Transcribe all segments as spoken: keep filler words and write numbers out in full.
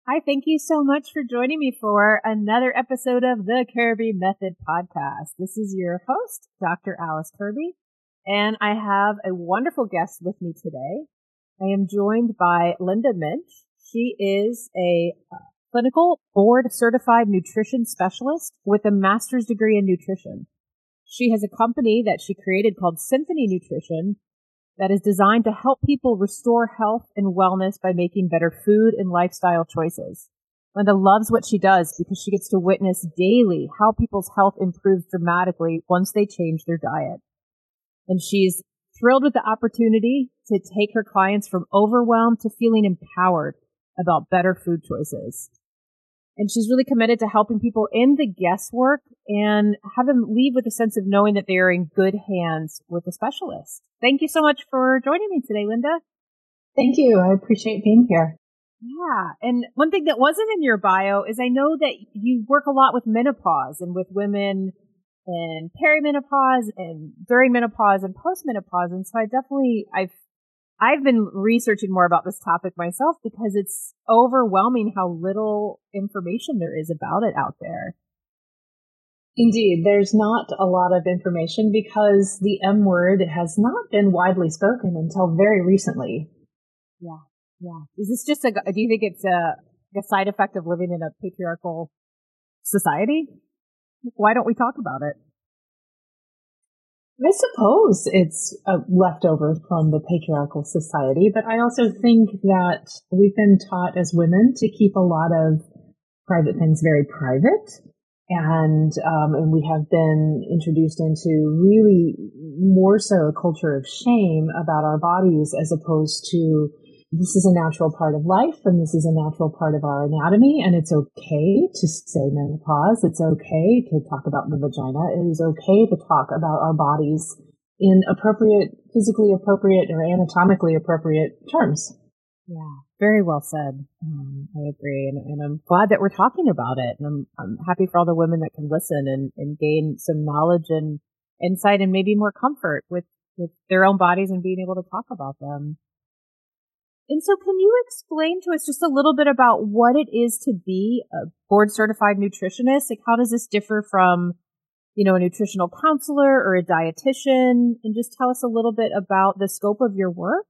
Hi, thank you so much for joining me for another episode of the Kirby Method Podcast. This is your host, Doctor Alice Kirby, and I have a wonderful guest with me today. I am joined by Linda Minch. She is a clinical board-certified nutrition specialist with a master's degree in nutrition. She has a company that she created called Symphony Nutrition that is designed to help people restore health and wellness by making better food and lifestyle choices. Linda loves what she does because she gets to witness daily how people's health improves dramatically once they change their diet. And she's thrilled with the opportunity to take her clients from overwhelmed to feeling empowered about better food choices. And she's really committed to helping people in the guesswork and have them leave with a sense of knowing that they are in good hands with a specialist. Thank you so much for joining me today, Linda. Thank you. I appreciate being here. Yeah. And one thing that wasn't in your bio is I know that you work a lot with menopause and with women in perimenopause and during menopause and postmenopause. And so I definitely, I've I've been researching more about this topic myself because it's overwhelming how little information there is about it out there. Indeed, there's not a lot of information because the M word has not been widely spoken until very recently. Yeah, yeah. Is this just a, do you think it's a, a side effect of living in a patriarchal society? Why don't we talk about it? I suppose it's a leftover from the patriarchal society, but I also think that we've been taught as women to keep a lot of private things very private. And, um, and we have been introduced into really more so a culture of shame about our bodies as opposed to this is a natural part of life and this is a natural part of our anatomy, and it's okay to say menopause. It's okay to talk about the vagina. It is okay to talk about our bodies in appropriate, physically appropriate or anatomically appropriate terms. Yeah, very well said. Um, I agree. And, and I'm glad that we're talking about it. And I'm, I'm happy for all the women that can listen and, and gain some knowledge and insight and maybe more comfort with, with their own bodies and being able to talk about them. And so can you explain to us just a little bit about what it is to be a board certified nutritionist? Like, how does this differ from, you know, a nutritional counselor or a dietitian? And just tell us a little bit about the scope of your work.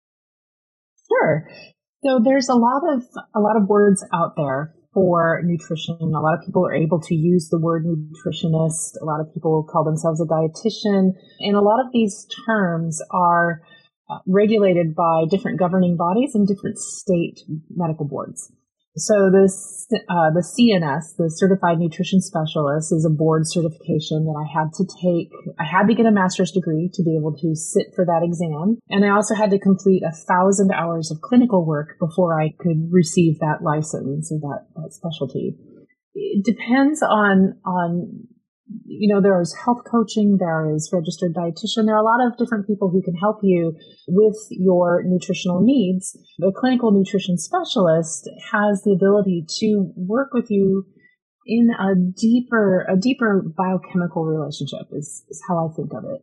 Sure. So there's a lot of, a lot of words out there for nutrition. A lot of people are able to use the word nutritionist. A lot of people call themselves a dietitian. And a lot of these terms are Uh, regulated by different governing bodies and different state medical boards. So this, uh, the C N S, the Certified Nutrition Specialist, is a board certification that I had to take. I had to get a master's degree to be able to sit for that exam. And I also had to complete a thousand hours of clinical work before I could receive that license or that, that specialty. It depends on, on, you know, there is health coaching, there is registered dietitian, there are a lot of different people who can help you with your nutritional needs. The clinical nutrition specialist has the ability to work with you in a deeper, a deeper biochemical relationship is, is how I think of it.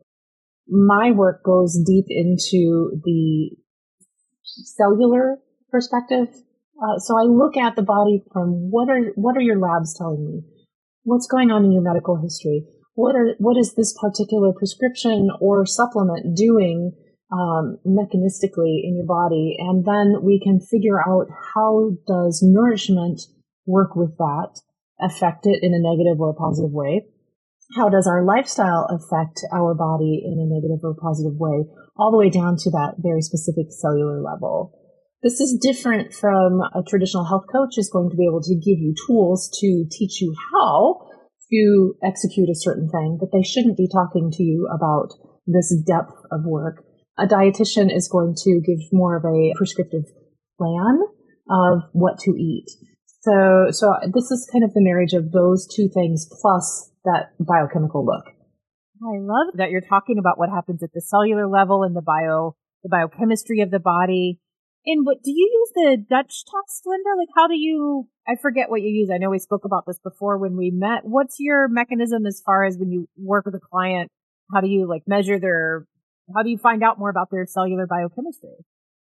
My work goes deep into the cellular perspective. Uh, so I look at the body from what are, what are your labs telling me? What's going on in your medical history? What are what is this particular prescription or supplement doing um, mechanistically in your body? And then we can figure out how does nourishment work with that, affect it in a negative or a positive way? How does our lifestyle affect our body in a negative or positive way? All the way down to that very specific cellular level. This is different from a traditional health coach is going to be able to give you tools to teach you how to execute a certain thing, but they shouldn't be talking to you about this depth of work. A dietitian is going to give more of a prescriptive plan of what to eat. So, so this is kind of the marriage of those two things plus that biochemical look. I love that you're talking about what happens at the cellular level and the bio, the biochemistry of the body. And what do you use the Dutch test, Linda? Like, how do you, I forget what you use. I know we spoke about this before when we met. What's your mechanism as far as when you work with a client? How do you like measure their, how do you find out more about their cellular biochemistry?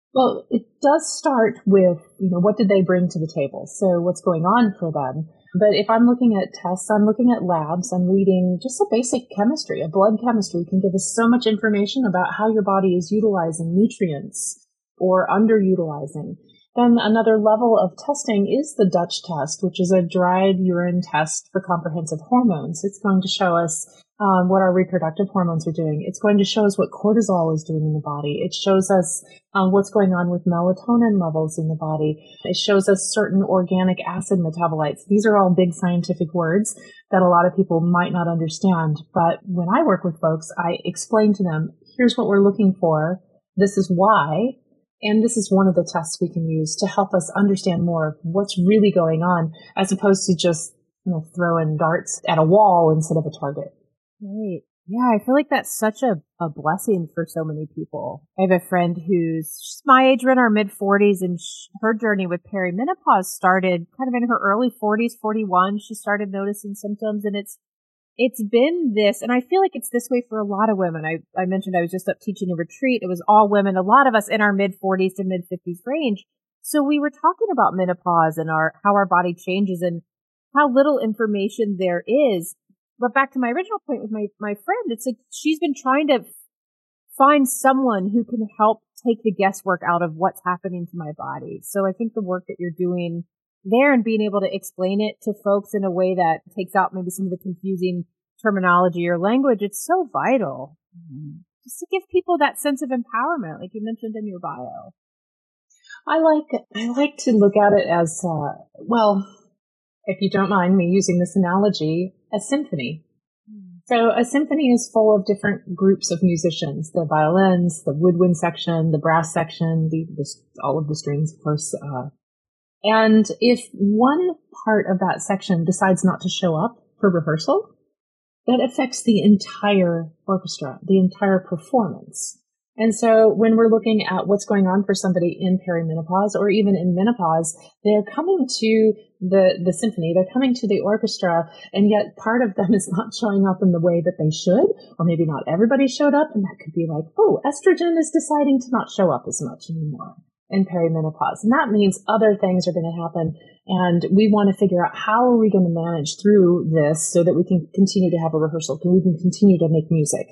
Well, it does start with, you know, what did they bring to the table? So what's going on for them? But if I'm looking at tests, I'm looking at labs, I'm reading just a basic chemistry. A blood chemistry can give us so much information about how your body is utilizing nutrients or underutilizing. Then another level of testing is the Dutch test, which is a dried urine test for comprehensive hormones. It's going to show us um, what our reproductive hormones are doing. It's going to show us what cortisol is doing in the body. It shows us um, what's going on with melatonin levels in the body. It shows us certain organic acid metabolites. These are all big scientific words that a lot of people might not understand. But when I work with folks, I explain to them, here's what we're looking for. This is why. And this is one of the tests we can use to help us understand more of what's really going on, as opposed to just, you know, throwing darts at a wall instead of a target. Right. Yeah, I feel like that's such a, a blessing for so many people. I have a friend who's she's my age, we're in our mid forties, and she, her journey with perimenopause started kind of in her early forties, forty-one. She started noticing symptoms, and it's It's been this, and I feel like it's this way for a lot of women. I, I mentioned I was just up teaching a retreat. It was all women, a lot of us in our mid forties to mid fifties range. So we were talking about menopause and our how our body changes and how little information there is. But back to my original point with my, my friend, it's like she's been trying to find someone who can help take the guesswork out of what's happening to my body. So I think the work that you're doing there and being able to explain it to folks in a way that takes out maybe some of the confusing terminology or language, it's so vital. Mm-hmm. Just to give people that sense of empowerment, like you mentioned in your bio. I like I like to look at it as, uh, well, if you don't mind me using this analogy, a symphony. Mm. So a symphony is full of different groups of musicians, the violins, the woodwind section, the brass section, the, the all of the strings, of course, uh, and if one part of that section decides not to show up for rehearsal, that affects the entire orchestra, the entire performance. And so when we're looking at what's going on for somebody in perimenopause or even in menopause, they're coming to the, the symphony, they're coming to the orchestra, and yet part of them is not showing up in the way that they should, or maybe not everybody showed up, and that could be like, oh, estrogen is deciding to not show up as much anymore in perimenopause. And that means other things are going to happen. And we want to figure out how are we going to manage through this so that we can continue to have a rehearsal, so we can continue to make music.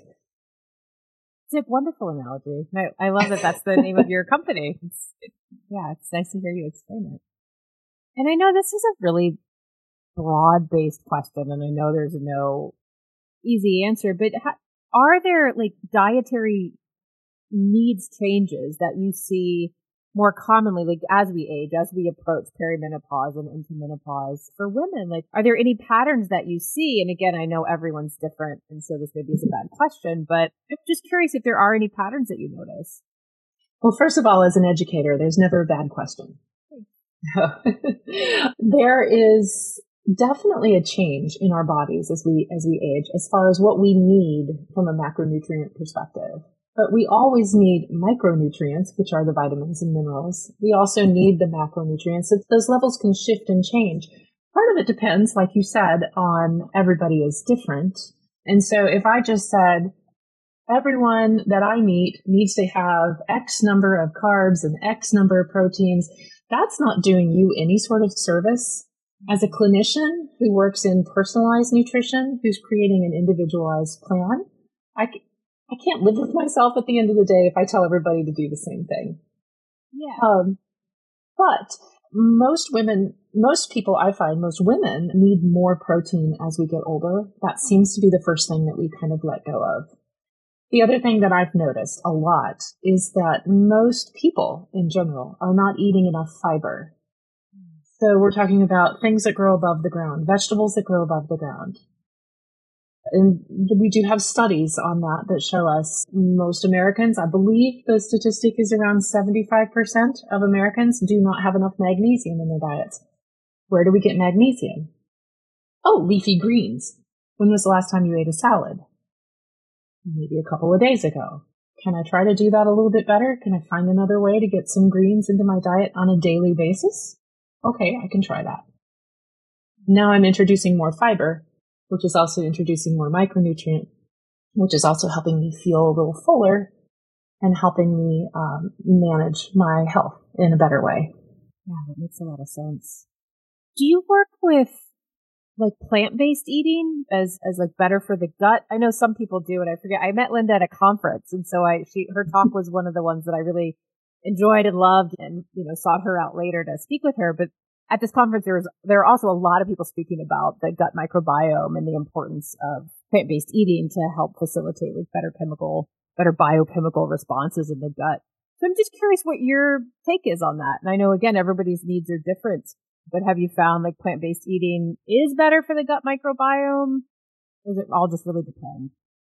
It's a wonderful analogy. I, I love that that's the name of your company. It's, it, yeah, it's nice to hear you explain it. And I know this is a really broad-based question, and I know there's no easy answer, but ha- are there like dietary needs changes that you see more commonly, like as we age, as we approach perimenopause and into menopause for women? Like, are there any patterns that you see? And again, I know everyone's different, and so this maybe is a bad question, but I'm just curious if there are any patterns that you notice. Well, first of all, as an educator, there's never a bad question. There is definitely a change in our bodies as we as we age, as far as what we need from a macronutrient perspective. But we always need micronutrients, which are the vitamins and minerals. We also need the macronutrients. Those levels can shift and change. Part of it depends, like you said, on everybody is different. And so if I just said, everyone that I meet needs to have X number of carbs and X number of proteins, that's not doing you any sort of service. As a clinician who works in personalized nutrition, who's creating an individualized plan, I I can't live with myself at the end of the day if I tell everybody to do the same thing. Yeah. Um, but most women, most people I find, most women need more protein as we get older. That seems to be the first thing that we kind of let go of. The other thing that I've noticed a lot is that most people in general are not eating enough fiber. So we're talking about things that grow above the ground, vegetables that grow above the ground. And we do have studies on that that show us most Americans, I believe the statistic is around seventy-five percent of Americans do not have enough magnesium in their diets. Where do we get magnesium? Oh, leafy greens. When was the last time you ate a salad? Maybe a couple of days ago. Can I try to do that a little bit better? Can I find another way to get some greens into my diet on a daily basis? Okay, I can try that. Now I'm introducing more fiber, which is also introducing more micronutrient, which is also helping me feel a little fuller. and helping me um, manage my health in a better way. Yeah, that makes a lot of sense. Do you work with like plant-based eating as, as like better for the gut? I know some people do, and I forget. I met Linda at a conference, and so I, she, her talk was one of the ones that I really enjoyed and loved, and, you know, sought her out later to speak with her. But at this conference, there was, there were also a lot of people speaking about the gut microbiome and the importance of plant-based eating to help facilitate with better chemical, better biochemical responses in the gut. So I'm just curious what your take is on that. And I know, again, everybody's needs are different, but have you found like plant-based eating is better for the gut microbiome? Or does it all just really depend?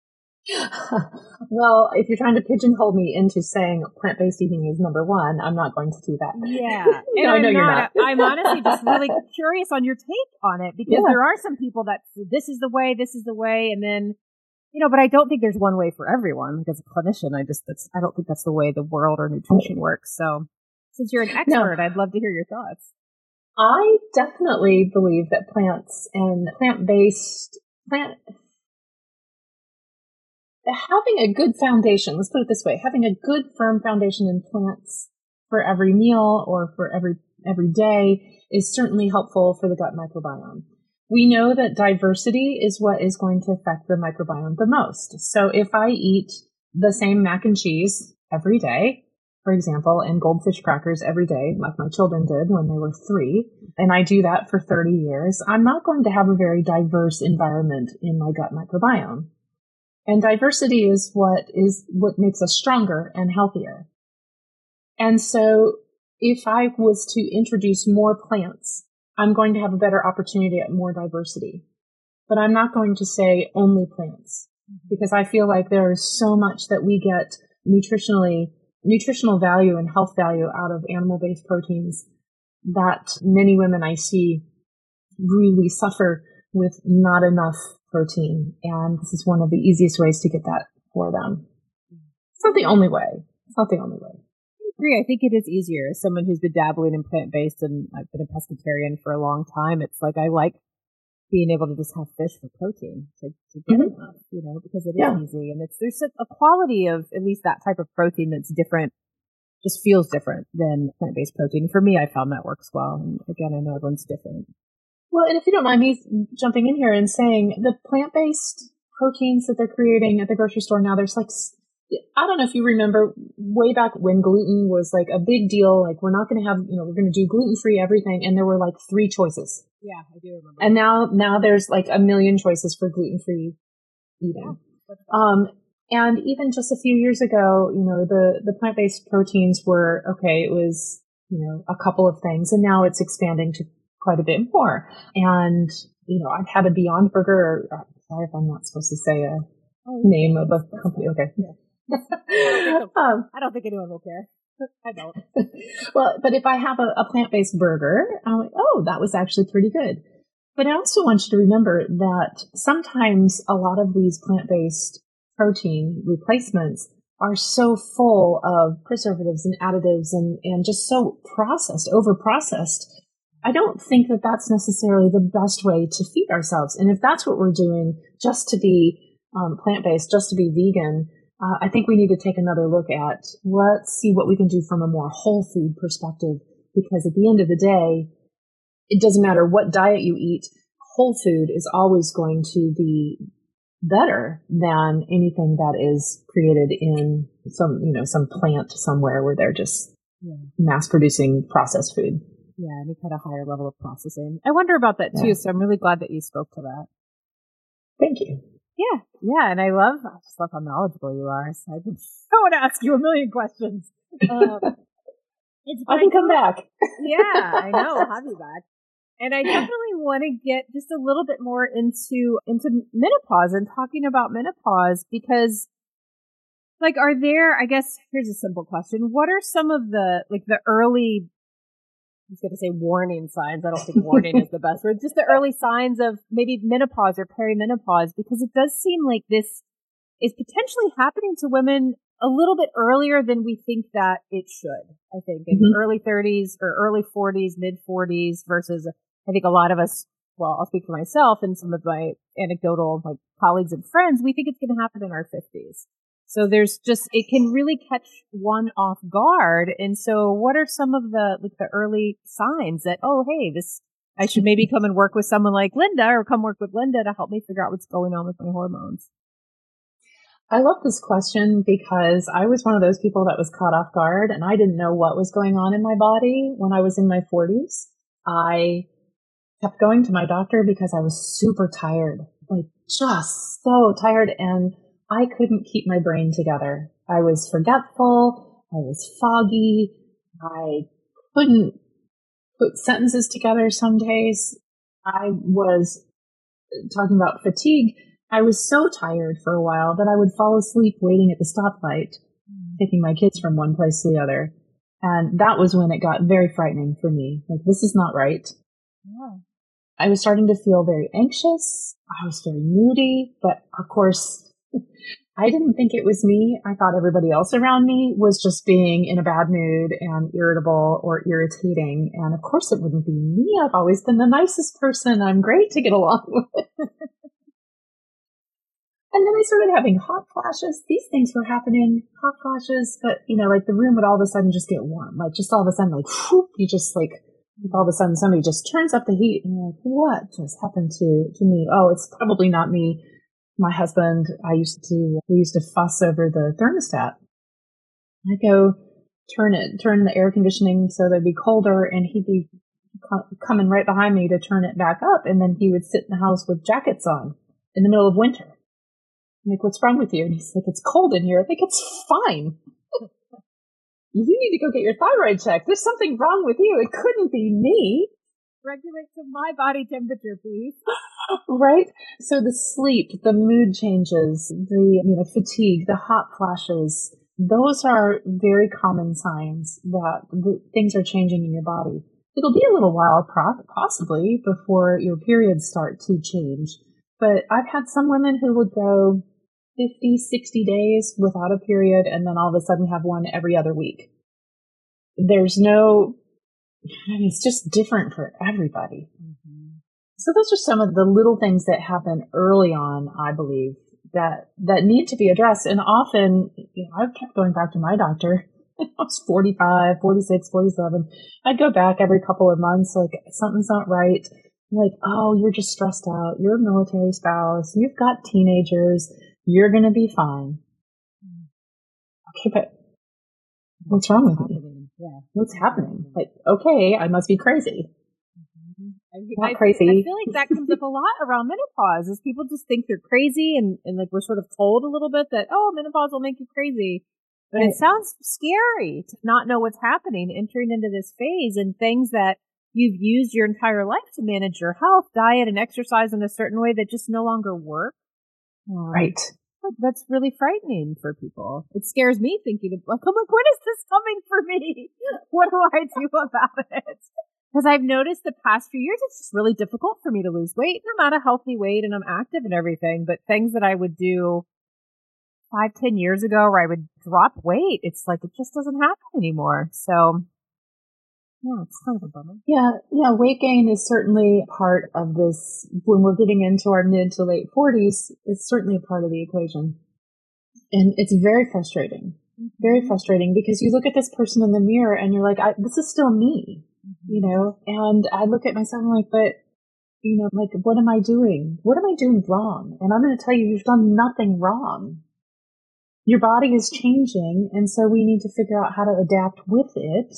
Well, if you're trying to pigeonhole me into saying plant-based eating is number one, I'm not going to do that. Yeah. And no, I'm no, not, you're not. I'm honestly just really curious on your take on it, because yeah. there are some people that this is the way, this is the way, and then, you know, but I don't think there's one way for everyone. As a clinician, I just, that's, I don't think that's the way the world or nutrition works. So since you're an expert, no. I'd love to hear your thoughts. I definitely believe that plants and plant-based, plant, having a good foundation, let's put it this way, having a good firm foundation in plants for every meal or for every, every day is certainly helpful for the gut microbiome. We know that diversity is what is going to affect the microbiome the most. So if I eat the same mac and cheese every day, for example, and goldfish crackers every day, like my children did when they were three, and I do that for thirty years, I'm not going to have a very diverse environment in my gut microbiome. And diversity is what is what makes us stronger and healthier. And so if I was to introduce more plants, I'm going to have a better opportunity at more diversity. But I'm not going to say only plants, because I feel like there is so much that we get nutritionally, nutritional value and health value out of animal-based proteins that many women I see really suffer with not enough protein. And this is one of the easiest ways to get that for them. It's not the only way. It's not the only way. I agree. I think it is easier as someone who's been dabbling in plant-based, and I've been a pescatarian for a long time. It's like I like being able to just have fish for protein to, to get mm-hmm. enough, you know, because it is yeah. easy. And it's, there's a, a quality of at least that type of protein that's different, just feels different than plant-based protein. For me, I found that works well. And again, I know everyone's different. Well, and if you don't mind me jumping in here and saying the plant-based proteins that they're creating at the grocery store now, there's like, I don't know if you remember way back when gluten was like a big deal. Like, we're not going to have, you know, we're going to do gluten-free everything. And there were like three choices. Yeah, I do remember. And now, now there's like a million choices for gluten-free eating. Yeah. Um, and even just a few years ago, you know, the, the plant-based proteins were, okay, it was, you know, a couple of things. And now it's expanding to quite a bit more. And, you know, I've had a Beyond Burger, or, sorry if I'm not supposed to say a oh, name of a company. Okay. Yeah. I, don't um, I don't think anyone will care. I don't. Well, but if I have a, a plant-based burger, I'm like, oh, that was actually pretty good. But I also want you to remember that sometimes a lot of these plant-based protein replacements are so full of preservatives and additives and, and just so processed, over-processed. I don't think that that's necessarily the best way to feed ourselves. And if that's what we're doing just to be um, plant-based, just to be vegan, uh, I think we need to take another look at, let's see what we can do from a more whole food perspective. Because at the end of the day, it doesn't matter what diet you eat, whole food is always going to be better than anything that is created in some, you know, some plant somewhere where they're just yeah. mass producing processed food. Yeah, any kind of higher level of processing. I wonder about that too, yeah. so I'm really glad that you spoke to that. Thank you. Yeah, yeah, and I love, I just love how knowledgeable you are. So I, can, I want to ask you a million questions. Um, it's I can come back. Yeah, I know, I'll have you back. And I definitely want to get just a little bit more into into menopause and talking about menopause, because, like, are there, I guess, here's a simple question. What are some of the, like, the early, I was going to say warning signs. I don't think warning is the best word. Just the early signs of maybe menopause or perimenopause, because it does seem like this is potentially happening to women a little bit earlier than we think that it should. I think in mm-hmm. early thirties or early forties, mid forties versus I think a lot of us, well, I'll speak for myself and some of my anecdotal like colleagues and friends, we think it's going to happen in our fifties. So there's just, it can really catch one off guard. And so what are some of the, like the early signs that, oh, hey, this, I should maybe come and work with someone like Linda or come work with Linda to help me figure out what's going on with my hormones? I love this question because I was one of those people that was caught off guard and I didn't know what was going on in my body when I was in my forties. I kept going to my doctor because I was super tired, like just so tired, and I couldn't keep my brain together. I was forgetful. I was foggy. I couldn't put sentences together some days. I was talking about fatigue. I was so tired for a while that I would fall asleep waiting at the stoplight, taking my kids from one place to the other. And that was when it got very frightening for me. Like, this is not right. Yeah. I was starting to feel very anxious. I was very moody, but of course, I didn't think it was me. I thought everybody else around me was just being in a bad mood and irritable or irritating. And of course it wouldn't be me. I've always been the nicest person. I'm great to get along with. And then I started having hot flashes. These things were happening, hot flashes, but you know, like the room would all of a sudden just get warm. Like just all of a sudden, like, whoop, you just like, all of a sudden somebody just turns up the heat and you're like, what just happened to, to me? Oh, it's probably not me. My husband, I used to, we used to fuss over the thermostat. I'd go turn it, turn the air conditioning so that it'd be colder, and he'd be co- coming right behind me to turn it back up. And then he would sit in the house with jackets on in the middle of winter. I'm like, what's wrong with you? And he's like, it's cold in here. I think it's fine. You need to go get your thyroid checked. There's something wrong with you. It couldn't be me. Regulate to my body temperature, please. Right? So the sleep, the mood changes, the you know fatigue, the hot flashes, those are very common signs that the, things are changing in your body. It'll be a little while, possibly, before your periods start to change. But I've had some women who would go fifty, sixty days without a period and then all of a sudden have one every other week. There's no, I mean, it's just different for everybody. Mm-hmm. So those are some of the little things that happen early on, I believe, that, that need to be addressed. And often, you know, I've kept going back to my doctor. I was forty-five, forty-six, forty-seven. I'd go back every couple of months, like, something's not right. Like, oh, you're just stressed out. You're a military spouse. You've got teenagers. You're going to be fine. Okay, but what's wrong with me? Yeah. What's happening? Like, okay, I must be crazy. Mm-hmm. I, Not I, crazy. I feel like that comes up a lot around menopause, is people just think they're crazy, and, and like we're sort of told a little bit that, oh, menopause will make you crazy. But right. It sounds scary to not know what's happening, entering into this phase, and things that you've used your entire life to manage your health, diet, and exercise in a certain way that just no longer work. Um, right. That's really frightening for people. It scares me thinking of, like, oh my, when is this coming for me? What do I do about it? Because I've noticed the past few years, it's just really difficult for me to lose weight. And I'm at a healthy weight and I'm active and everything, but things that I would do five, ten years ago where I would drop weight, it's like, it just doesn't happen anymore. So yeah, it's kind of a bummer. Yeah, yeah, weight gain is certainly part of this. When we're getting into our mid to late forties, it's certainly a part of the equation. And it's very frustrating, mm-hmm. very frustrating, because you look at this person in the mirror and you're like, I, this is still me, mm-hmm. you know? And I look at myself and I'm like, but, you know, like, what am I doing? What am I doing wrong? And I'm going to tell you, you've done nothing wrong. Your body is changing, and so we need to figure out how to adapt with it.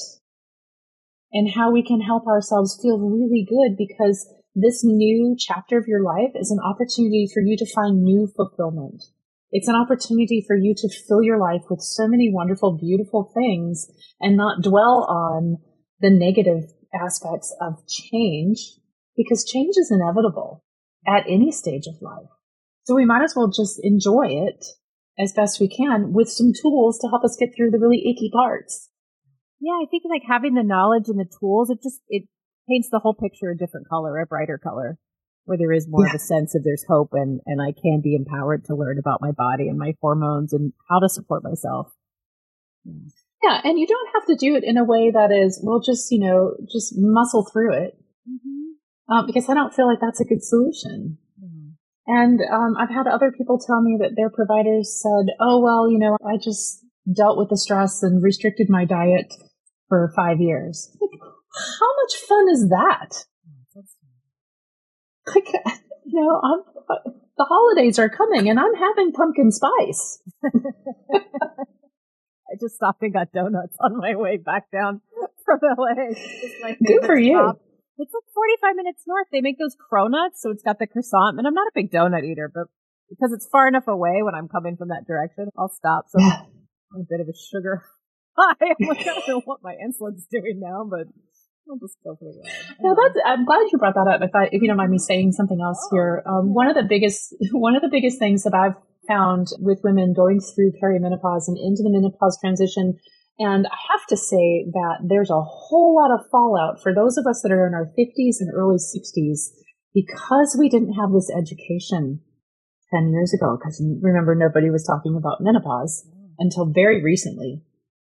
And how we can help ourselves feel really good, because this new chapter of your life is an opportunity for you to find new fulfillment. It's an opportunity for you to fill your life with so many wonderful, beautiful things and not dwell on the negative aspects of change, because change is inevitable at any stage of life. So we might as well just enjoy it as best we can with some tools to help us get through the really icky parts. Yeah, I think like having the knowledge and the tools, it just, it paints the whole picture a different color, a brighter color, where there is more yeah. of a sense of there's hope, and, and I can be empowered to learn about my body and my hormones and how to support myself. Yeah. yeah, and you don't have to do it in a way that is, well, just, you know, just muscle through it. Mm-hmm. Um, because I don't feel like that's a good solution. Mm-hmm. And um, I've had other people tell me that their providers said, oh, well, you know, I just dealt with the stress and restricted my diet for five years. Like, how much fun is that? Like, you know, I'm, uh, the holidays are coming and I'm having pumpkin spice. I just stopped and got donuts on my way back down from L A. It's my Good for you. stop. It's like forty-five minutes north. They make those cronuts, so it's got the croissant. And I'm not a big donut eater, but because it's far enough away when I'm coming from that direction, I'll stop. So Yeah. I'm a bit of a sugar high. I'm like, I don't know what my insulin's doing now, but I'll just go for the ride. No, that's, I'm glad you brought that up. If I, if you don't mind me saying something else Oh, here, um, yeah. one of the biggest, one of the biggest things that I've found with women going through perimenopause and into the menopause transition, and I have to say that there's a whole lot of fallout for those of us that are in our fifties and early sixties because we didn't have this education ten years ago. Because remember, nobody was talking about menopause until very recently.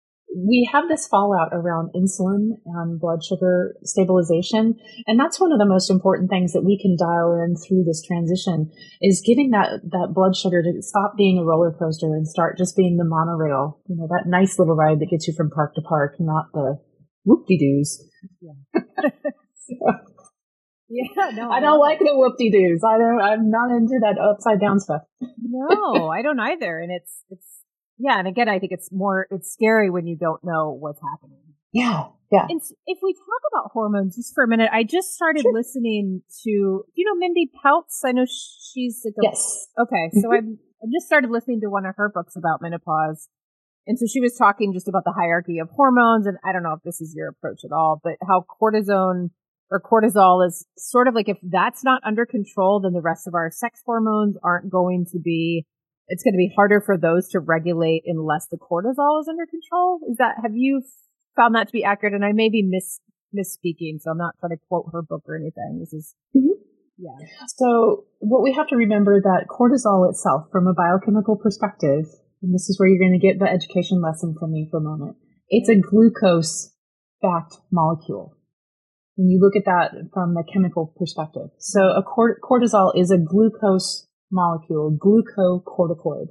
We have this fallout around insulin and blood sugar stabilization. And that's one of the most important things that we can dial in through this transition is getting that, that blood sugar to stop being a roller coaster and start just being the monorail, you know, that nice little ride that gets you from park to park, not the whoop-de-doos. Yeah. So, Yeah, no, I don't like the whoop-de-doos. I don't, I'm not into that upside down stuff. No, I don't either. And it's, it's, yeah. And again, I think it's more, it's scary when you don't know what's happening. Yeah. Yeah. And if we talk about hormones just for a minute, I just started Sure. listening to, you know, Mindy Peltz. I know she's like a, Yes. okay. So Mhm. I'm, I just started listening to one of her books about menopause. And so she was talking just about the hierarchy of hormones. And I don't know if this is your approach at all, but how cortisone or cortisol is sort of like if that's not under control, then the rest of our sex hormones aren't going to be, it's going to be harder for those to regulate unless the cortisol is under control. Is that, have you found that to be accurate? And I may be mis, misspeaking, so I'm not trying to quote her book or anything. This is, Mhm. yeah. So what we have to remember that cortisol itself, from a biochemical perspective, and this is where you're going to get the education lesson from me for a moment, it's a glucose-backed molecule. When you look at that from a chemical perspective. So a cort- cortisol is a glucose molecule, glucocorticoid.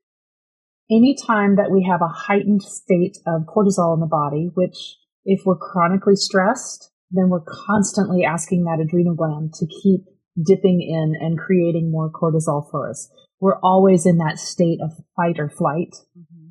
Anytime that we have a heightened state of cortisol in the body, which if we're chronically stressed, then we're constantly asking that adrenal gland to keep dipping in and creating more cortisol for us. We're always in that state of fight or flight. Mm-hmm.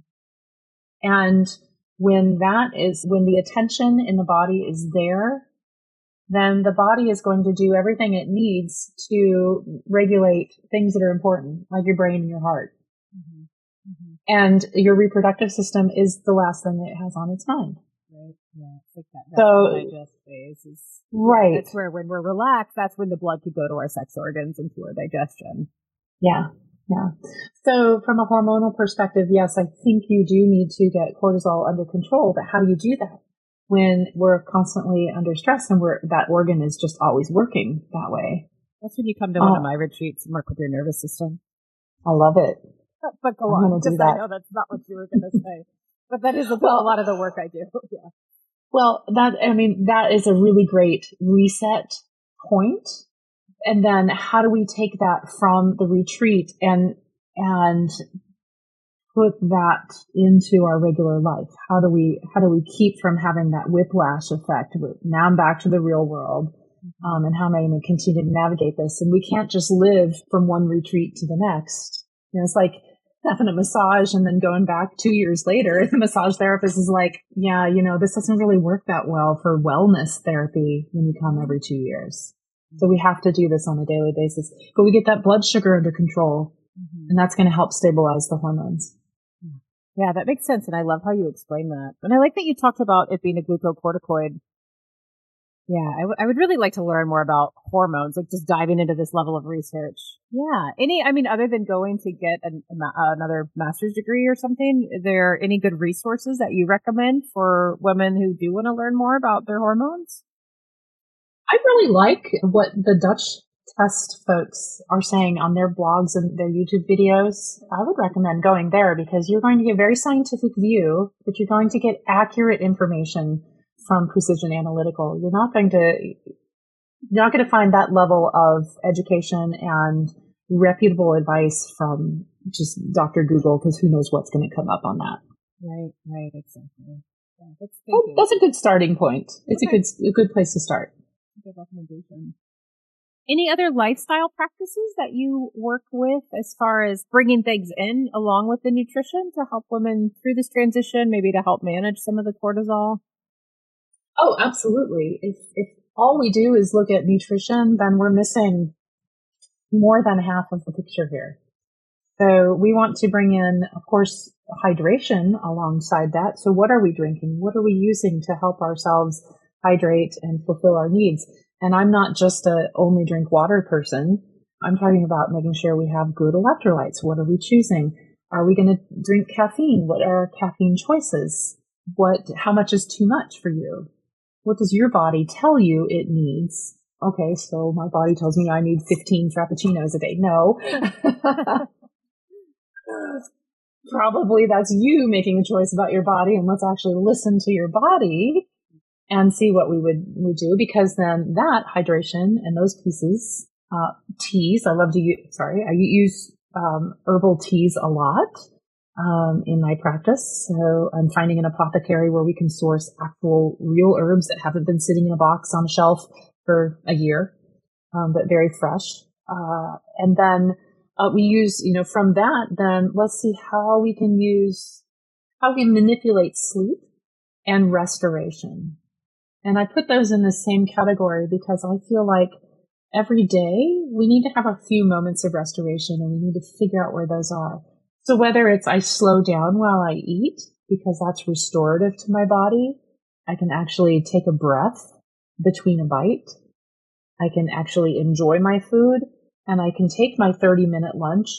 And when that is, when the attention in the body is there, then the body is going to do everything it needs to regulate things that are important, like your brain and your heart. Mm-hmm. Mm-hmm. And your reproductive system is the last thing it has on its mind. Right. Yeah. It's like that So, digest phase is right. That's where when we're relaxed, that's when the blood could go to our sex organs and to our digestion. Yeah. Yeah. So from a hormonal perspective, yes, I think you do need to get cortisol under control, but how do you do that when we're constantly under stress and we're, that organ is just always working that way? That's when you come to one uh, of my retreats and work with your nervous system. I love it. But go I'm on, gonna do because that. I know that's not what you were going to say. But that is a, Well, a lot of the work I do. Yeah. Well, that, I mean, that is a really great reset point. And then how do we take that from the retreat and, and put that into our regular life? How do we, how do we keep from having that whiplash effect? Now I'm back to the real world. Um, and how am I going to continue to navigate this? And we can't just live from one retreat to the next. You know, it's like having a massage and then going back two years later. The massage therapist is like, yeah, you know, this doesn't really work that well for wellness therapy when you come every two years. So we have to do this on a daily basis. But we get that blood sugar under control, mm-hmm. and that's going to help stabilize the hormones. Yeah, that makes sense. And I love how you explain that. And I like that you talked about it being a glucocorticoid. Yeah, I, w- I would really like to learn more about hormones, like just diving into this level of research. Yeah. Any, I mean, other than going to get an, a, another master's degree or something, are there any good resources that you recommend for women who do want to learn more about their hormones? I really like what the Dutch test folks are saying on their blogs and their YouTube videos. I would recommend going there because you're going to get a very scientific view, but you're going to get accurate information from Precision Analytical. You're not going to, you're not going to find that level of education and reputable advice from just Doctor Google, because who knows what's going to come up on that. Right, right, exactly. Yeah, that's, oh, that's a good starting point. It's okay. a good a good place to start. Good recommendation. Any other lifestyle practices that you work with as far as bringing things in along with the nutrition to help women through this transition, maybe to help manage some of the cortisol? Oh, absolutely. If, if all we do is look at nutrition, then we're missing more than half of the picture here. So we want to bring in, of course, hydration alongside that. So what are we drinking? What are we using to help ourselves hydrate and fulfill our needs? And I'm not just a only drink water person. I'm talking about making sure we have good electrolytes. What are we choosing? Are we going to drink caffeine? What are our caffeine choices? What, how much is too much for you? What does your body tell you it needs? Okay, so my body tells me I need fifteen frappuccinos a day. No. Probably that's you making a choice about your body, and let's actually listen to your body and see what we would, would do, because then that hydration and those pieces, uh, teas, I love to use, sorry, I use, um, herbal teas a lot, um, in my practice. So I'm finding an apothecary where we can source actual real herbs that haven't been sitting in a box on a shelf for a year, um, but very fresh. Uh, and then, uh, we use, you know, from that, then let's see how we can use, how we can manipulate sleep and restoration. And I put those in the same category because I feel like every day we need to have a few moments of restoration, and we need to figure out where those are. So whether it's I slow down while I eat because that's restorative to my body, I can actually take a breath between a bite. I can actually enjoy my food, and I can take my thirty minute lunch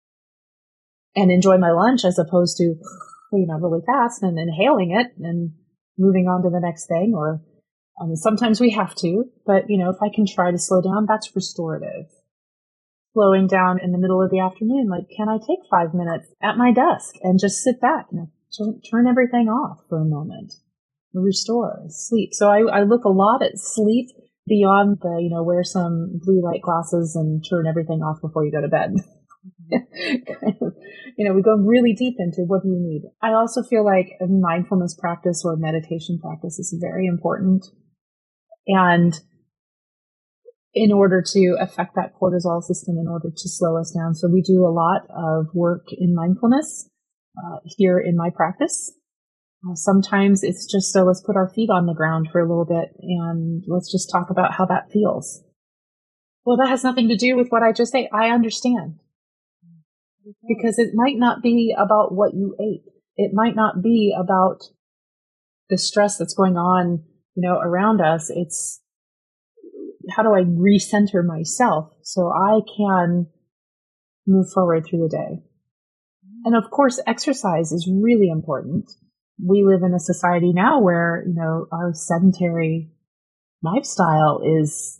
and enjoy my lunch as opposed to, you know, really fast and inhaling it and moving on to the next thing. Or um, sometimes we have to, but you know, if I can try to slow down, that's restorative. Slowing down in the middle of the afternoon, like, can I take five minutes at my desk and just sit back and turn, turn everything off for a moment and restore, sleep. So I, I look a lot at sleep beyond the, you know, wear some blue light glasses and turn everything off before you go to bed. kind of, you know, we go really deep into what do you need. I also feel like a mindfulness practice or meditation practice is very important. And in order to affect that cortisol system, in order to slow us down. So we do a lot of work in mindfulness uh, here in my practice. Uh, sometimes it's just so let's put our feet on the ground for a little bit and let's just talk about how that feels. Well, that has nothing to do with what I just ate. I understand. Because it might not be about what you ate. It might not be about the stress that's going on, you know, around us. It's how do I recenter myself so I can move forward through the day? And of course, exercise is really important. We live in a society now where, you know, our sedentary lifestyle is,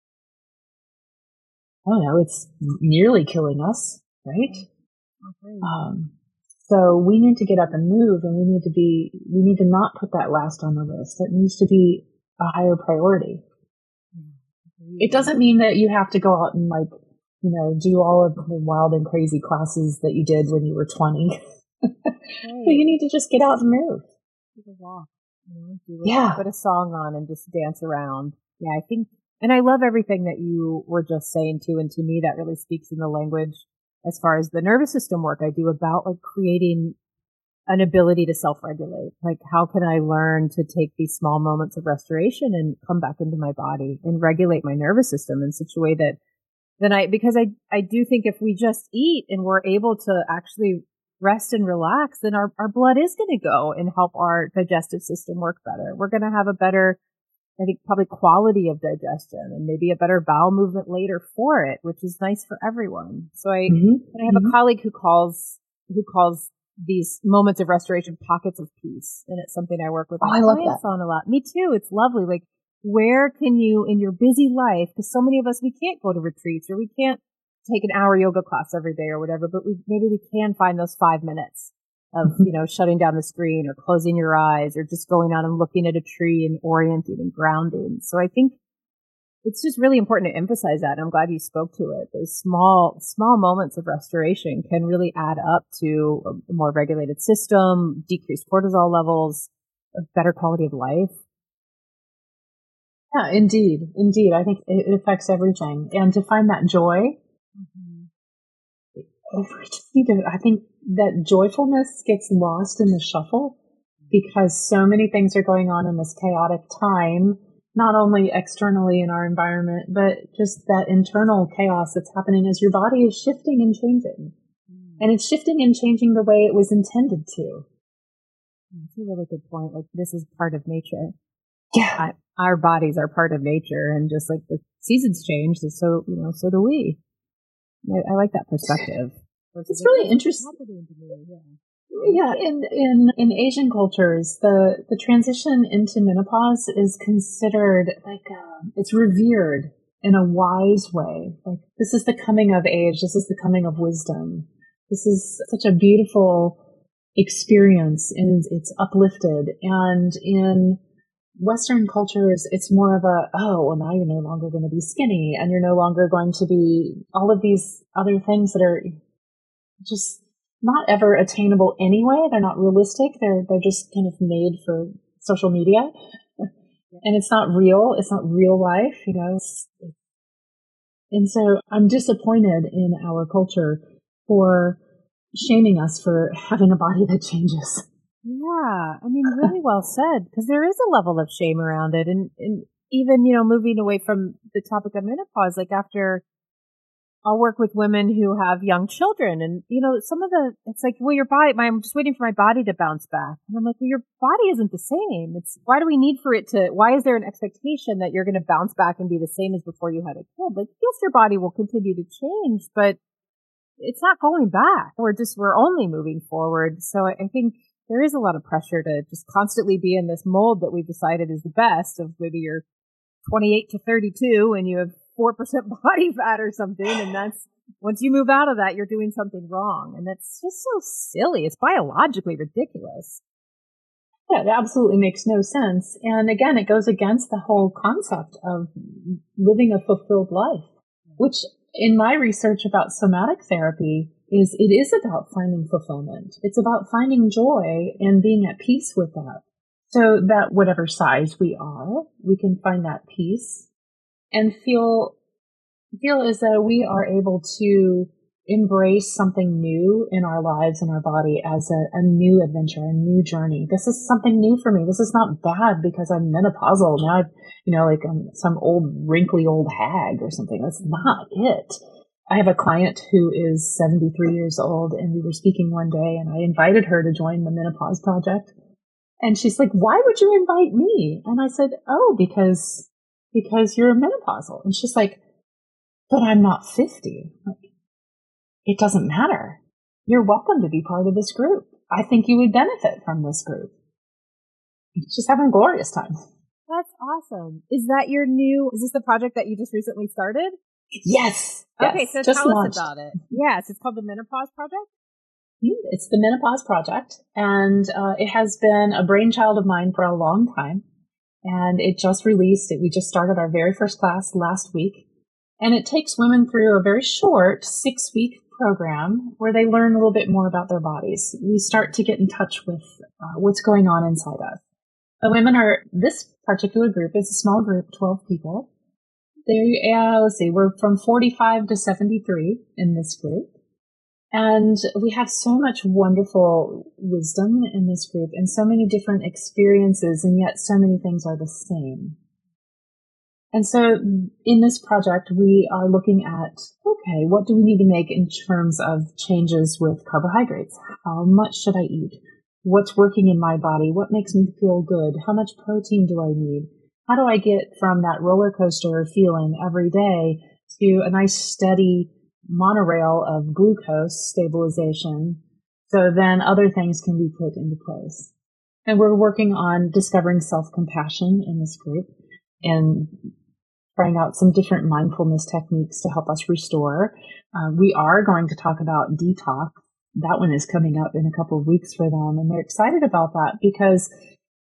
I don't know, it's nearly killing us, right? Okay. Um, so we need to get up and move, and we need to be, we need to not put that last on the list. That needs to be a higher priority. It doesn't mean that you have to go out and like, you know, do all of the wild and crazy classes that you did when you were twenty. Right. So you need to just get out and move. Take a walk. You know, do yeah. Put a song on and just dance around. Yeah, I think, and I love everything that you were just saying too. And to me, that really speaks in the language as far as the nervous system work I do about like creating an ability to self-regulate. Like, how can I learn to take these small moments of restoration and come back into my body and regulate my nervous system in such a way that then I, because I, I do think if we just eat and we're able to actually rest and relax, then our, our blood is going to go and help our digestive system work better. We're going to have a better, I think, probably quality of digestion and maybe a better bowel movement later for it, which is nice for everyone. So I, mm-hmm. I have mm-hmm. a colleague who calls, who calls these moments of restoration pockets of peace. And it's something I work with my oh, clients on a lot. Me too. It's lovely. Like, where can you, in your busy life, because so many of us, we can't go to retreats or we can't take an hour yoga class every day or whatever, but we, maybe we can find those five minutes of, mm-hmm. you know, shutting down the screen or closing your eyes or just going out and looking at a tree and orienting and grounding. So I think it's just really important to emphasize that. And I'm glad you spoke to it. Those small, small moments of restoration can really add up to a more regulated system, decreased cortisol levels, a better quality of life. Yeah, indeed. Indeed. I think it affects everything. And to find that joy, mm-hmm. we just need to, I think that joyfulness gets lost in the shuffle because so many things are going on in this chaotic time, not only externally in our environment, but just that internal chaos that's happening as your body is shifting and changing. Mm. And it's shifting and changing the way it was intended to. That's a really good point. Like, this is part of nature. Yeah. I, our bodies are part of nature, and just like the seasons change, so, you know, so do we. I, I like that perspective. It's really interesting. Yeah, in, in in Asian cultures, the, the transition into menopause is considered like um, it's revered in a wise way. Like, this is the coming of age. This is the coming of wisdom. This is such a beautiful experience, and it's uplifted. And in Western cultures, it's more of a, oh, well, now you're no longer going to be skinny, and you're no longer going to be all of these other things that are just not ever attainable anyway. They're not realistic. They're they're just kind of made for social media, and it's not real. It's not real life, you know. And so I'm disappointed in our culture for shaming us for having a body that changes. Yeah, I mean, really well said, because there is a level of shame around it. And, and even, you know, moving away from the topic of menopause, like after I'll work with women who have young children, and, you know, some of the, it's like, well, your body, my, I'm just waiting for my body to bounce back. And I'm like, well, your body isn't the same. It's, why do we need for it to, why is there an expectation that you're going to bounce back and be the same as before you had a kid? Like, yes, your body will continue to change, but it's not going back. We're just, we're only moving forward. So I, I think there is a lot of pressure to just constantly be in this mold that we've decided is the best of maybe you're twenty-eight to thirty-two and you have four percent body fat or something. And that's, once you move out of that, you're doing something wrong. And that's just so silly. It's biologically ridiculous. Yeah, it absolutely makes no sense. And again, it goes against the whole concept of living a fulfilled life, which in my research about somatic therapy is it is about finding fulfillment. It's about finding joy and being at peace with that. So that whatever size we are, we can find that peace and feel, feel as though we are able to embrace something new in our lives and our body as a, a new adventure, a new journey. This is something new for me. This is not bad because I'm menopausal. Now I've, you know, like I'm some old, wrinkly old hag or something. That's not it. I have a client who is seventy-three years old, and we were speaking one day, and I invited her to join the Menopause Project. And she's like, why would you invite me? And I said, oh, because, because you're menopausal. And she's like, but I'm not fifty. I'm like, it doesn't matter. You're welcome to be part of this group. I think you would benefit from this group. She's having a glorious time. That's awesome. Is that your new, is this the project that you just recently started? Yes. Okay, yes, so just tell launched. us about it. Yes, it's called the Menopause Project? It's the Menopause Project, and uh, it has been a brainchild of mine for a long time, and it just released it. We just started our very first class last week, and it takes women through a very short six-week program where they learn a little bit more about their bodies. We start to get in touch with uh, what's going on inside us. The women are, this particular group is a small group, twelve people. They, uh, let's see, we're from forty-five to seventy-three in this group. And we have so much wonderful wisdom in this group and so many different experiences, and yet so many things are the same. And so in this project, we are looking at, okay, what do we need to make in terms of changes with carbohydrates? How much should I eat? What's working in my body? What makes me feel good? How much protein do I need? How do I get from that roller coaster feeling every day to a nice steady monorail of glucose stabilization, so then other things can be put into place? And we're working on discovering self-compassion in this group and trying out some different mindfulness techniques to help us restore. Uh, we are going to talk about detox. That one is coming up in a couple of weeks for them, and they're excited about that because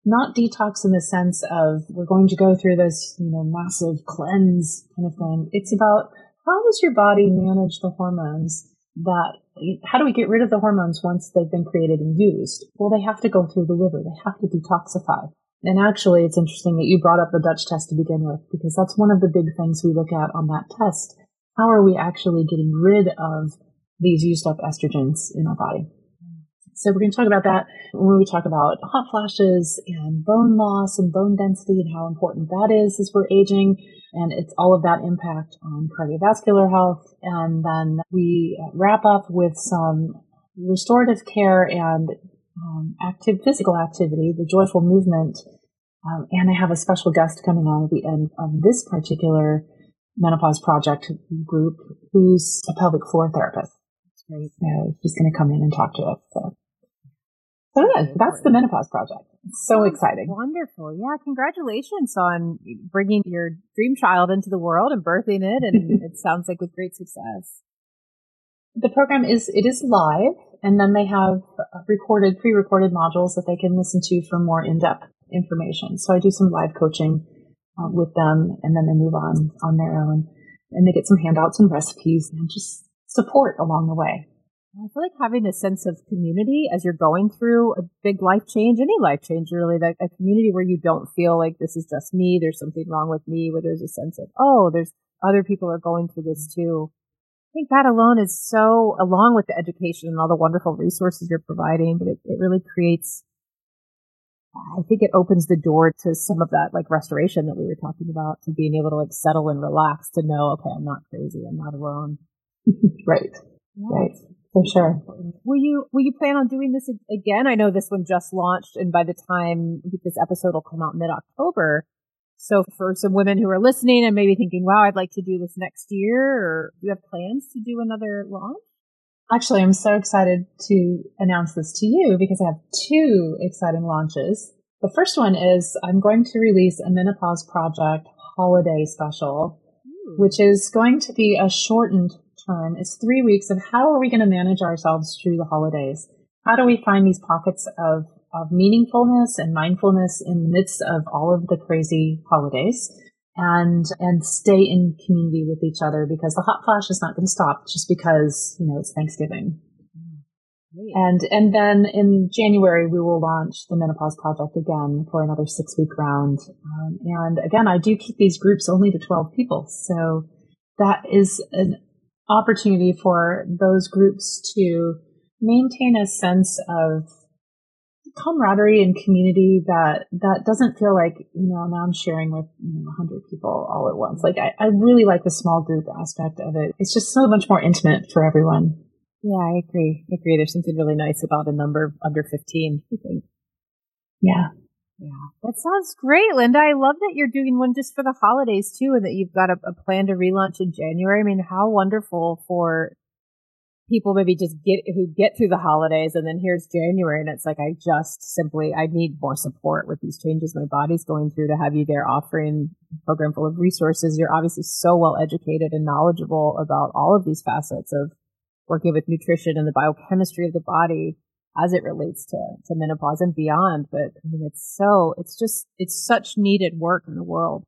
not detox in the sense of we're going to go through this, you know, massive cleanse kind of thing. It's about how does your body manage the hormones that, how do we get rid of the hormones once they've been created and used? Well, they have to go through the liver. They have to detoxify. And actually, it's interesting that you brought up the Dutch test to begin with, because that's one of the big things we look at on that test. How are we actually getting rid of these used up estrogens in our body? So we're going to talk about that when we talk about hot flashes and bone loss and bone density and how important that is as we're aging. And it's all of that impact on cardiovascular health. And then we wrap up with some restorative care and um, active physical activity, the joyful movement. Um, and I have a special guest coming on at the end of this particular Menopause Project group who's a pelvic floor therapist. That's great. So she's going to come in and talk to us. So. So yeah, that's the Menopause Project. It's so That's exciting. Wonderful. Yeah. Congratulations on bringing your dream child into the world and birthing it. And it sounds like with great success. The program is, it is live, and then they have recorded, pre-recorded modules that they can listen to for more in-depth information. So I do some live coaching uh, with them, and then they move on on their own, and they get some handouts and recipes and just support along the way. I feel like having a sense of community as you're going through a big life change, any life change really, that a community where you don't feel like this is just me, there's something wrong with me, where there's a sense of, oh, there's other people are going through this too. I think that alone is so, along with the education and all the wonderful resources you're providing, but it, it really creates, I think it opens the door to some of that like restoration that we were talking about, to being able to like settle and relax, to know, okay, I'm not crazy, I'm not alone. Right. Yeah. Right. For sure. Will you, will you plan on doing this again? I know this one just launched, and by the time this episode will come out mid-October. So for some women who are listening and maybe thinking, wow, I'd like to do this next year, or do you have plans to do another launch? Actually, I'm so excited to announce this to you because I have two exciting launches. The first one is I'm going to release a Menopause Project holiday special, Ooh. Which is going to be a shortened term. It's three weeks of how are we going to manage ourselves through the holidays? How do we find these pockets of, of meaningfulness and mindfulness in the midst of all of the crazy holidays, and, and stay in community with each other, because the hot flash is not going to stop just because, you know, it's Thanksgiving. Mm-hmm. And, and then in January, we will launch the Menopause Project again for another six week round. Um, and again, I do keep these groups only to twelve people. So that is an opportunity for those groups to maintain a sense of camaraderie and community that, that doesn't feel like, you know, now I'm sharing with, you know, a hundred people all at once. Like I, I really like the small group aspect of it. It's just so much more intimate for everyone. Yeah, I agree. I agree. There's something really nice about a number under fifteen, I think. Yeah. Yeah. That sounds great, Linda. I love that you're doing one just for the holidays too, and that you've got a, a plan to relaunch in January. I mean, how wonderful for people maybe just get, who get through the holidays, and then here's January and it's like, I just simply, I need more support with these changes my body's going through, to have you there offering a program full of resources. You're obviously so well educated and knowledgeable about all of these facets of working with nutrition and the biochemistry of the body as it relates to, to menopause and beyond. But I mean, it's so, it's just, it's such needed work in the world.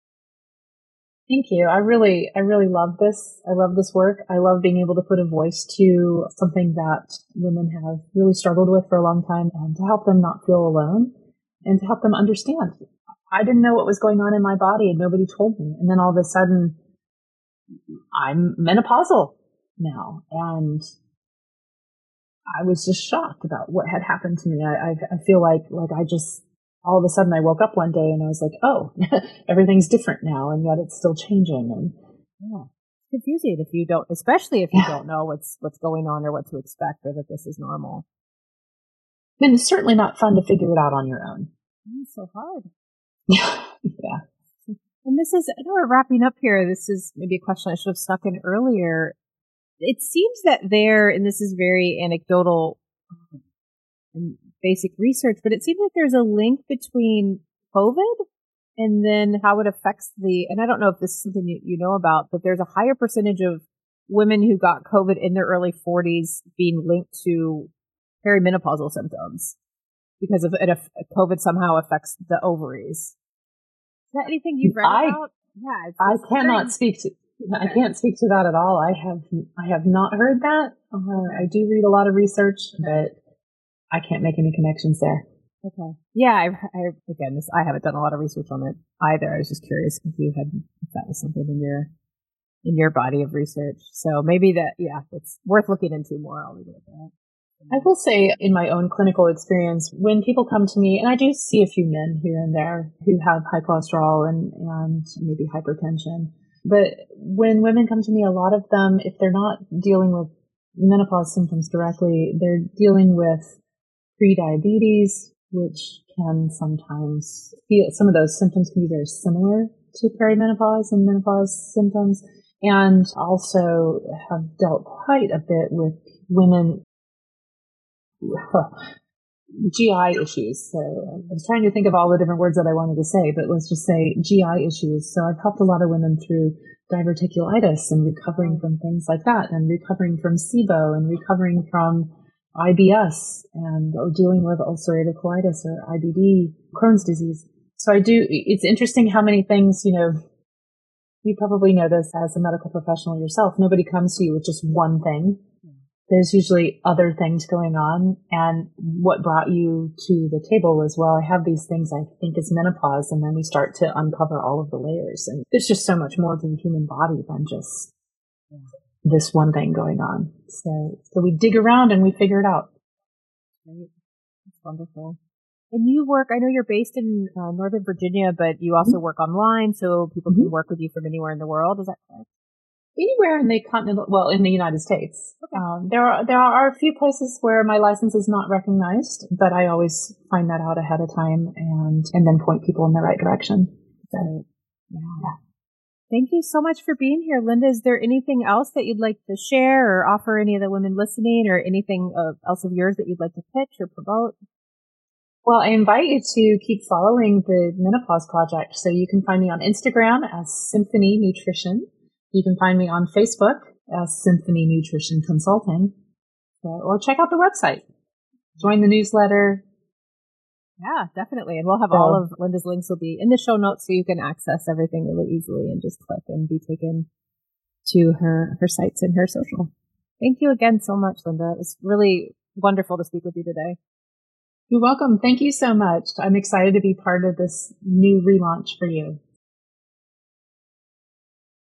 Thank you. I really, I really love this. I love this work. I love being able to put a voice to something that women have really struggled with for a long time, and to help them not feel alone and to help them understand. I didn't know what was going on in my body and nobody told me. And then all of a sudden I'm menopausal now. And I was just shocked about what had happened to me. I, I, I feel like, like I just, all of a sudden I woke up one day and I was like, oh, everything's different now, and yet it's still changing. And yeah, it's confusing if you don't, especially if you yeah. don't know what's, what's going on or what to expect, or that this is normal. And it's certainly not fun to figure it out on your own. It's so hard. Yeah. Yeah. And this is, I know we're wrapping up here. This is maybe a question I should have snuck in earlier. It seems that there, and this is very anecdotal and basic research, but it seems like there's a link between COVID and then how it affects the, and I don't know if this is something you, you know about, but there's a higher percentage of women who got COVID in their early forties being linked to perimenopausal symptoms. because of it, if COVID somehow affects the ovaries. Is that anything you've read I, about? Yeah, it's, I it's cannot very... speak to. Okay. I can't speak to that at all. I have I have not heard that. Uh, I do read a lot of research, but I can't make any connections there. Okay. Yeah. I, I again, this I haven't done a lot of research on it either. I was just curious if you had if that was something in your in your body of research. So maybe that, yeah, it's worth looking into more. I'll leave it at that. I will say in my own clinical experience, when people come to me, and I do see a few men here and there who have high cholesterol and, and maybe hypertension, but when women come to me, a lot of them, if they're not dealing with menopause symptoms directly, they're dealing with prediabetes, which can sometimes feel, some of those symptoms can be very similar to perimenopause and menopause symptoms, and also have dealt quite a bit with women G I issues. So I was trying to think of all the different words that I wanted to say, but let's just say G I issues. So I've helped a lot of women through diverticulitis and recovering from things like that, and recovering from SIBO, and recovering from I B S, and or dealing with ulcerative colitis or I B D, Crohn's disease. So I do, it's interesting how many things, you know, you probably know this as a medical professional yourself. Nobody comes to you with just one thing. There's usually other things going on. And what brought you to the table was, well, I have these things I think is menopause. And then we start to uncover all of the layers. And there's just so much more to the human body than just yeah. this one thing going on. So, so we dig around and we figure it out. Right. That's wonderful. And you work, I know you're based in uh, Northern Virginia, but you also mm-hmm. work online, so people mm-hmm. can work with you from anywhere in the world. Is that correct? Anywhere in the continental, well, in the United States. Okay. Um, there are there are a few places where my license is not recognized, but I always find that out ahead of time and and then point people in the right direction. So, right. yeah. yeah. Thank you so much for being here, Linda. Is there anything else that you'd like to share or offer any of the women listening, or anything else of yours that you'd like to pitch or promote? Well, I invite you to keep following the Menopause Project. So you can find me on Instagram as Symphony Nutrition. You can find me on Facebook as Symphony Nutrition Consulting, so, or check out the website. Join the newsletter. Yeah, definitely. And we'll have so, all of Linda's links will be in the show notes, so you can access everything really easily and just click and be taken to her, her sites and her social. Thank you again so much, Linda. It's really wonderful to speak with you today. You're welcome. Thank you so much. I'm excited to be part of this new relaunch for you.